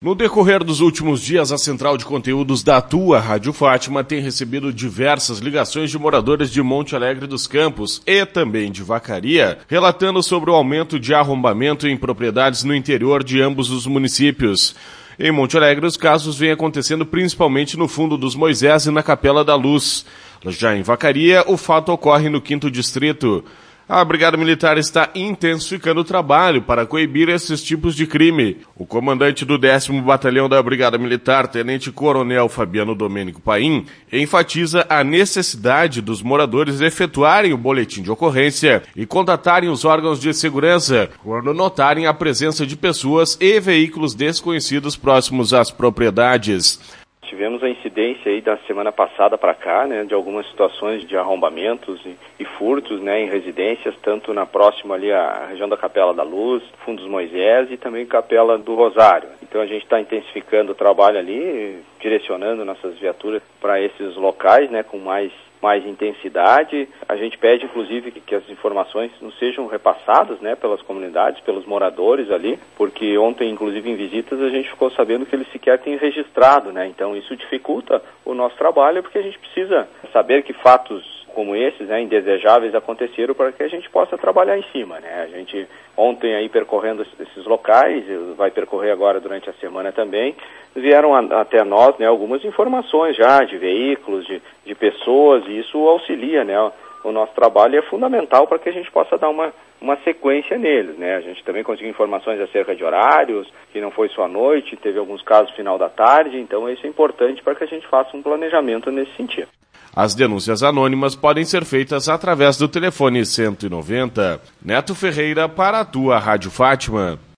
No decorrer dos últimos dias, a central de conteúdos da Tua Rádio Fátima tem recebido diversas ligações de moradores de Monte Alegre dos Campos e também de Vacaria, relatando sobre o aumento de arrombamento em propriedades no interior de ambos os municípios. Em Monte Alegre, os casos vêm acontecendo principalmente no Fundo dos Moisés e na Capela da Luz. Já em Vacaria, o fato ocorre no 5º Distrito. A Brigada Militar está intensificando o trabalho para coibir esses tipos de crime. O comandante do 10º Batalhão da Brigada Militar, Tenente Coronel Fabiano Domênico Paim, enfatiza a necessidade dos moradores efetuarem o boletim de ocorrência e contatarem os órgãos de segurança quando notarem a presença de pessoas e veículos desconhecidos próximos às propriedades. Tivemos a incidência aí da semana passada para cá, né, de algumas situações de arrombamentos e furtos, né, em residências, tanto na próxima ali a região da Capela da Luz, Fundo dos Moisés e também Capela do Rosário. Então a gente está intensificando o trabalho ali, direcionando nossas viaturas para esses locais, né, com mais intensidade. A gente pede, inclusive, que as informações não sejam repassadas, né, pelas comunidades, pelos moradores ali, porque ontem, inclusive, em visitas, a gente ficou sabendo que eles sequer têm registrado, né, então isso dificulta o nosso trabalho, porque a gente precisa saber que fatos como esses, né, indesejáveis aconteceram para que a gente possa trabalhar em cima, né. A gente ontem aí percorrendo esses locais, vai percorrer agora durante a semana também, vieram até nós, né, algumas informações já de veículos, de pessoas, e isso auxilia, né, o nosso trabalho é fundamental para que a gente possa dar uma sequência neles, né. A gente também conseguiu informações acerca de horários, que não foi só à noite, teve alguns casos final da tarde, então isso é importante para que a gente faça um planejamento nesse sentido. As denúncias anônimas podem ser feitas através do telefone 190. Neto Ferreira para a Tua Rádio Fátima.